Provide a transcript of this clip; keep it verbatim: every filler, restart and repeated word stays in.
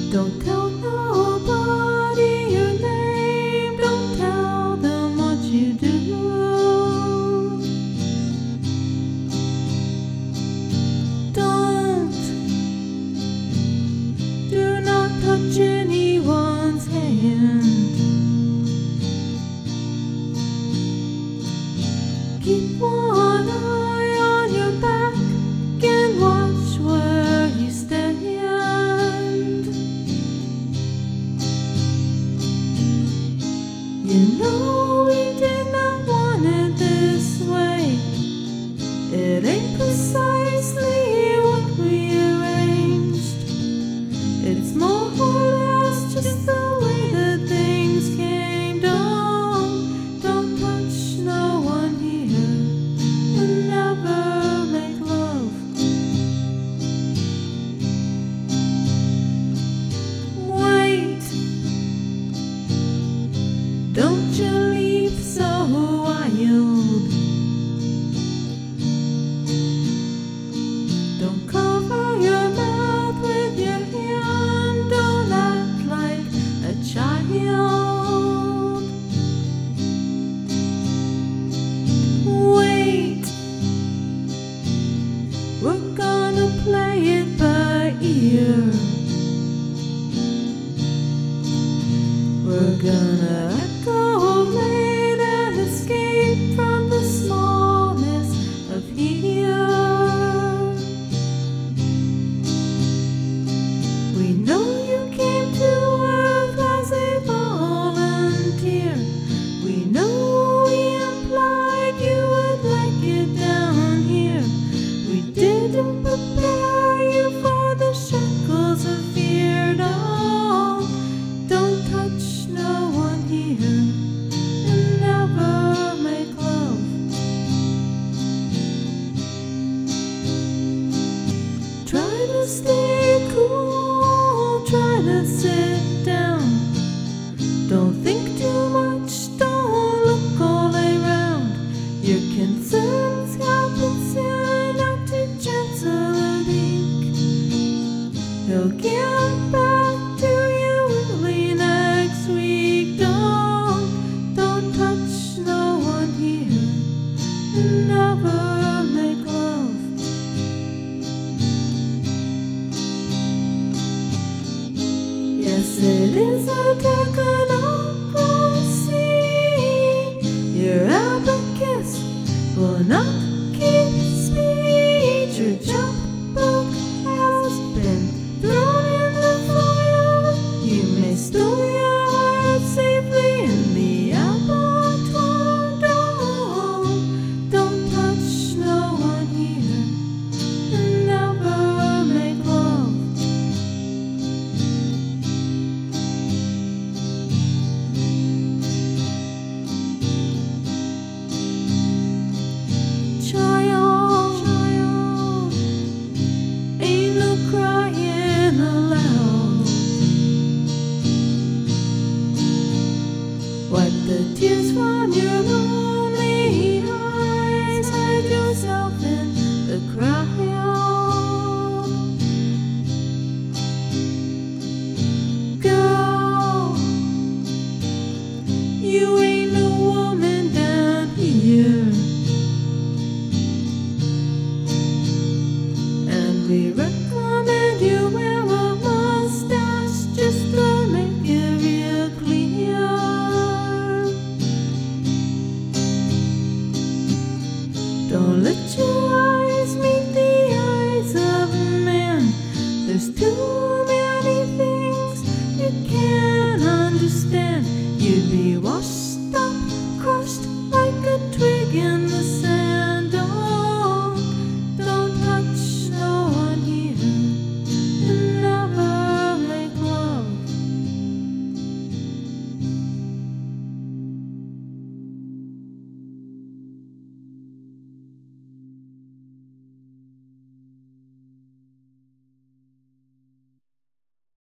Don't tell nobody your name, don't tell them what you do. Don't, do not touch anyone's hand. Keep one eye on your back and watch where you stand. You know we did not want it this way. It ain't precisely what we arranged. It's more or less just the way that things came down. Don't touch no one here and never make love. Wait, don't you leave so wild. Don't cover your mouth with your hand. Don't act like a child. Wait, we're gonna play it by ear. We're gonna echo late and escape from the smallness of here. We know you came to Earth as a volunteer. We know we implied you would like it down here. We didn't prepare you for the shackles of fear. No, don't touch no one here and never make love. Try to stay cool, try to sit down. Don't think too much, don't look all around. Your concerns happen soon, not to Chancellor Beak. He'll get back to you early next week. Don't, don't touch no one here and never make love. Yes, it is a technocracy. Your abacus will not